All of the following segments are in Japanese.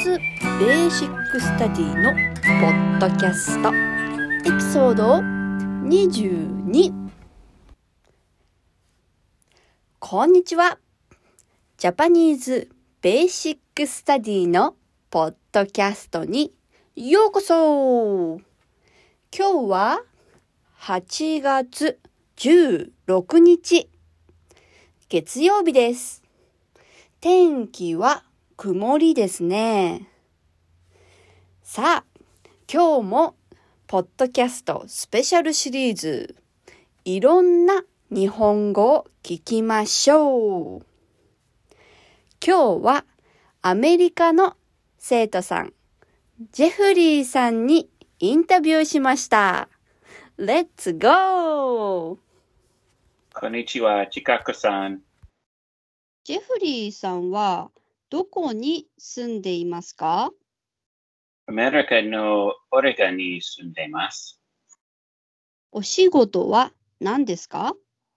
ズ・ベーシック・スタディのポッドキャストエピソード22。こんにちは。ジャパニーズ・ベーシック・スタディのポッドキャストにようこそ。今日は8月16日月曜日です。天気は曇りですね。さあ、今日もポッドキャストスペシャルシリーズ、いろんな日本語を聞きましょう。今日はアメリカの生徒さん、ジェフリーさんにインタビューしました。Let's go! こんにちは、ちかこさん。 ジェフリーさんはどこに住んでいますか？ アメリカのオレゴンに住んでいます。 お仕事は何ですか？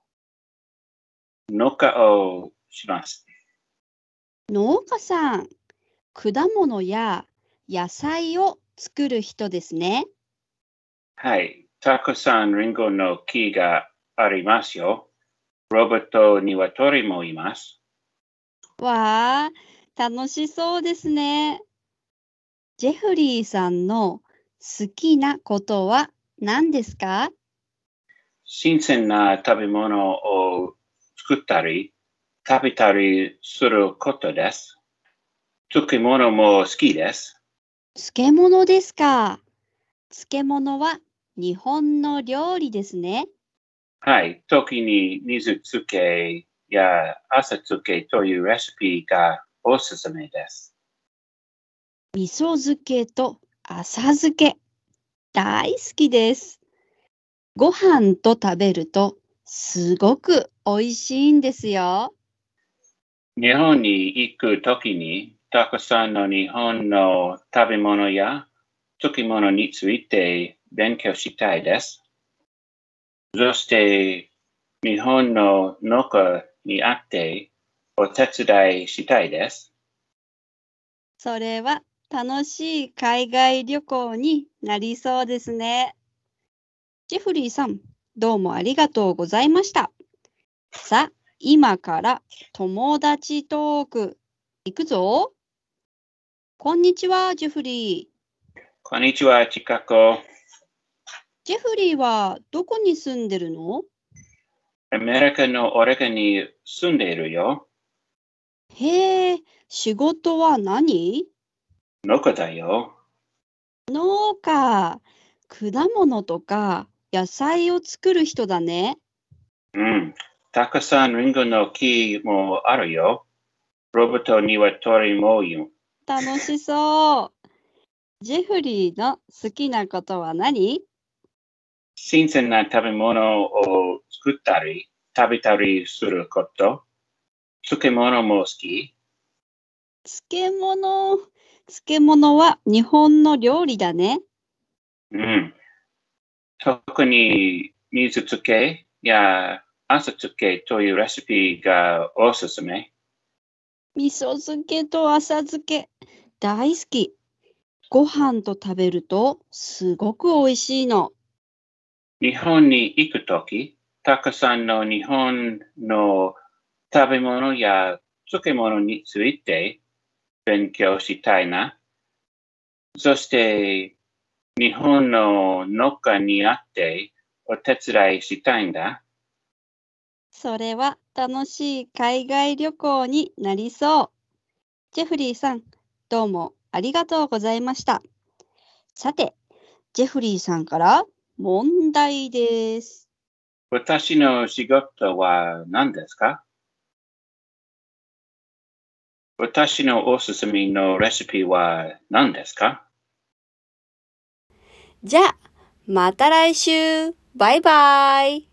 農家をします。 農家さん、果物や野菜を作る人ですね。 はい、たくさんリンゴの木がありますよ。ロボットニワトリもいます。 わあ、楽しそうですね。ジェフリーさんの好きなことは何ですか？ 新鮮な食べ物を作ったり、食べたりすることです。漬物も好きです。 漬物ですか。漬物は日本の料理ですね。 はい、時に水漬けや浅漬けというレシピがおすすめです。 味噌漬けと浅漬け、大好きです。ご飯と食べるとすごく美味しいんですよ。 日本に行くときに、たくさんの日本の食べ物や漬物について勉強したいです。そして、日本の農家に会ってお手伝いしたいです。 それは楽しい海外旅行になりそうですね。ジェフリーさん、どうもありがとうございました。さあ、今から友達トーク行くぞ。こんにちは、ジェフリー。 こんにちは、ちかこ。 ジェフリーはどこに住んでるの？ アメリカのオレゴンに住んでいるよ。 へえ、仕事は何？ 農家だよ。 農家、果物とか野菜を作る人だね。 うん。たくさんリンゴの木もあるよ。ロボットニワトリもいる。 楽しそう。ジェフリーの好きなことは何？ 新鮮な食べ物を作ったり、食べたりすること。漬物も好き。 漬物は日本の料理だね。 うん。特に水漬けや浅漬けというレシピがおすすめ。 味噌漬けと浅漬け、大好き。ご飯と食べるとすごく美味しいの。 日本に行くとき、たくさんの日本の食べ物や漬物について勉強したいな。そして、日本の農家に会ってお手伝いしたいんだ。 それは楽しい海外旅行になりそう。ジェフリーさん、どうもありがとうございました。さて、ジェフリーさんから問題です。 私の仕事は何ですか？私のおすすめのレシピは何ですか？ じゃあ、また来週。バイバイ。